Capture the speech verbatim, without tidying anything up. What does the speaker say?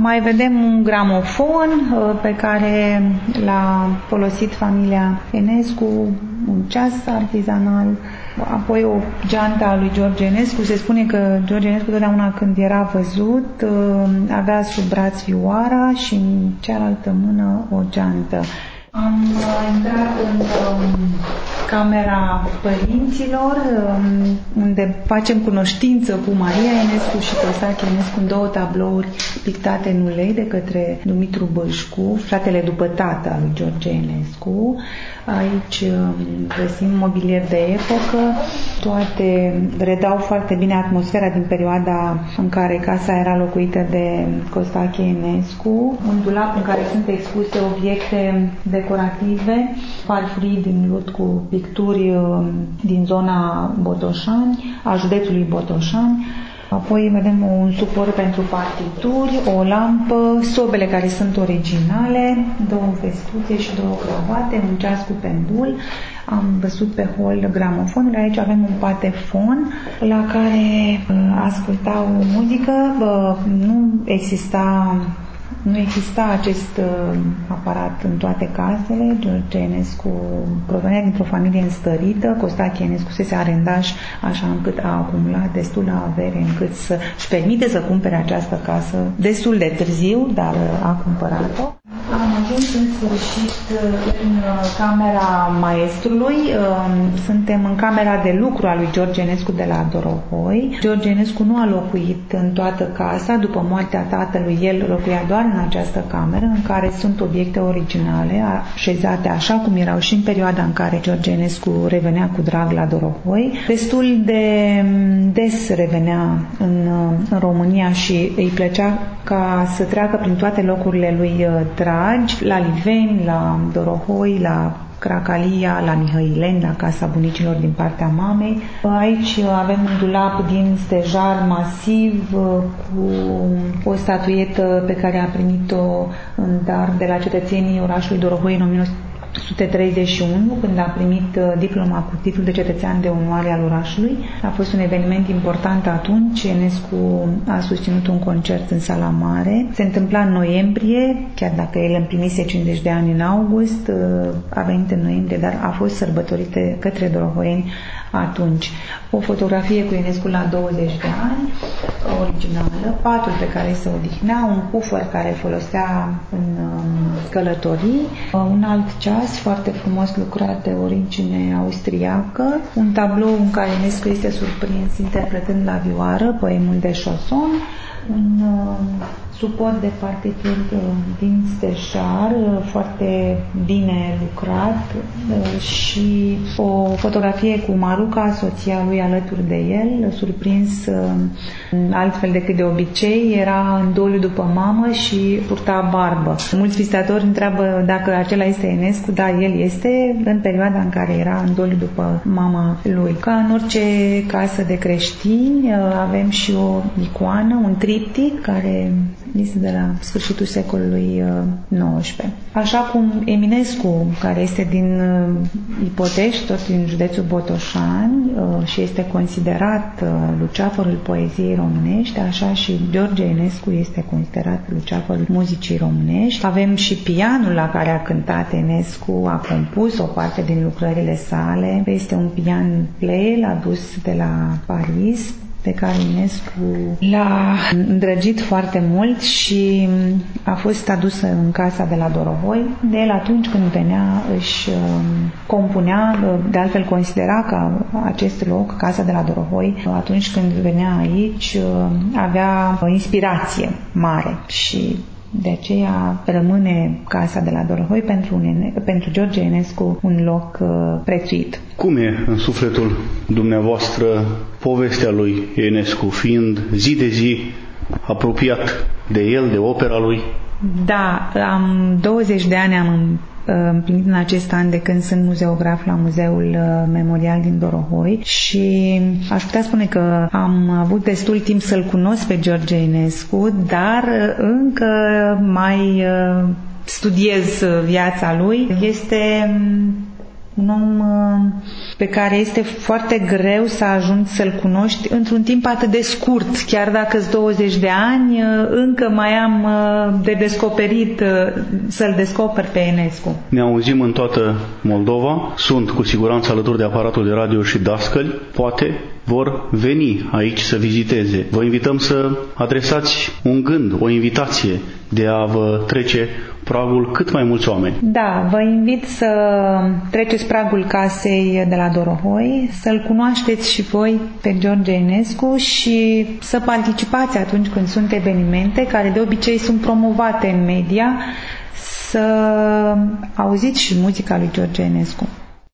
Mai vedem un gramofon pe care l-a folosit familia Enescu, un ceas artizanal, apoi o geantă a lui George Enescu. Se spune că George Enescu totdeauna când era văzut avea sub braț vioara și în cealaltă mână o geantă. Am intrat în um, camera părinților, um, unde facem cunoștință cu Maria Enescu și Costache Enescu în două tablouri pictate în ulei de către Dumitru Bâșcu, fratele după tată al lui George Enescu. Aici um, găsim mobilier de epocă, toate redau foarte bine atmosfera din perioada în care casa era locuită de Costache Enescu. Un dulap în care sunt expuse obiecte decorative, farfurii din lut cu picturi din zona Botoșani, a județului Botoșani. Apoi vedem un suport pentru partituri, o lampă, sobele care sunt originale, două vestuțe și două cravate, un ceas cu pendul. Am văzut pe hol gramofonul. Aici avem un patefon la care ascultau muzică. Nu exista Nu exista acest uh, aparat în toate casele. George Enescu provenea dintr-o familie înstărită. Costache Enescu se arendaș, așa încât a acumulat destulă avere încât să-și permite să cumpere această casă destul de târziu, dar uh, a cumpărat-o. Am ajuns în sfârșit în camera maestrului. Suntem în camera de lucru a lui George Enescu de la Dorohoi. George Enescu nu a locuit în toată casa. După moartea tatălui, el locuia doar în această cameră, în care sunt obiecte originale, așezate așa cum erau și în perioada în care George Enescu revenea cu drag la Dorohoi. Destul de des revenea în, în România și îi plăcea ca să treacă prin toate locurile lui dragi, la Liveni, la Dorohoi, la Cracalia, la Mihăileni, la casa bunicilor din partea mamei. Aici avem un dulap din stejar masiv cu o statuetă pe care a primit-o în dar de la cetățenii orașului Dorohoi în o mie nouă sute treizeci și unu, când a primit diploma cu titlul de cetățean de onoare al orașului. A fost un eveniment important atunci. Enescu a susținut un concert în Sala Mare. Se întâmpla în noiembrie, chiar dacă el împlinise cincizeci de ani în august, a venit în noiembrie, dar a fost sărbătorită către dorohoieni atunci. O fotografie cu Enescu la douăzeci de ani, originală, patul pe care se odihnea, un cufăr care folosea în călătorii, un alt ceas foarte frumos lucrat de origine austriacă, un tablou în care Enescu este surprins interpretând la vioară poemul de Chausson, un suport de partituri din stejar foarte bine lucrat și o fotografie cu Maruca, soția lui, alături de el, surprins altfel decât de obicei, era în doliu după mamă și purta barbă. Mulți vizitatori întreabă dacă acela este Enescu. Da, el este, în perioada în care era în doliu după mama lui. Ca în orice casă de creștini, avem și o icoană, un triptic, care este de la sfârșitul secolului nouăsprezece. Așa cum Eminescu, care este din Ipotești, tot din județul Botoșani, și este considerat luceafărul poeziei românești, așa și George Enescu este considerat luceafărul muzicii românești. Avem și pianul la care a cântat Enescu, a compus o parte din lucrările sale. Este un pian Pleyel adus de la Paris, pe care Enescu l-a îndrăgit foarte mult și a fost adusă în casa de la Dorohoi. De el, atunci când venea, își compunea, de altfel considera că acest loc, casa de la Dorohoi, atunci când venea aici, avea o inspirație mare și de aceea rămâne casa de la Dorohoi pentru, un, pentru George Enescu un loc uh, prețuit. Cum e în sufletul dumneavoastră povestea lui Enescu, fiind zi de zi apropiat de el, de opera lui? Da, am douăzeci de ani am împlinit în acest an de când sunt muzeograf la Muzeul Memorial din Dorohoi și aș putea spune că am avut destul timp să-l cunosc pe George Enescu, dar încă mai studiez viața lui. Este un om pe care este foarte greu să ajungi să-l cunoști într-un timp atât de scurt. Chiar dacă îți douăzeci de ani, încă mai am de descoperit, să-l descoper pe Enescu. Ne auzim în toată Moldova, sunt cu siguranță alături de aparatul de radio și dascăli, poate vor veni aici să viziteze. Vă invităm să adresați un gând, o invitație de a vă trece pragul cât mai mulți oameni. Da, vă invit să treceți pragul casei de la Dorohoi, să-l cunoașteți și voi pe George Enescu și să participați atunci când sunt evenimente care de obicei sunt promovate în media, să auziți și muzica lui George Enescu.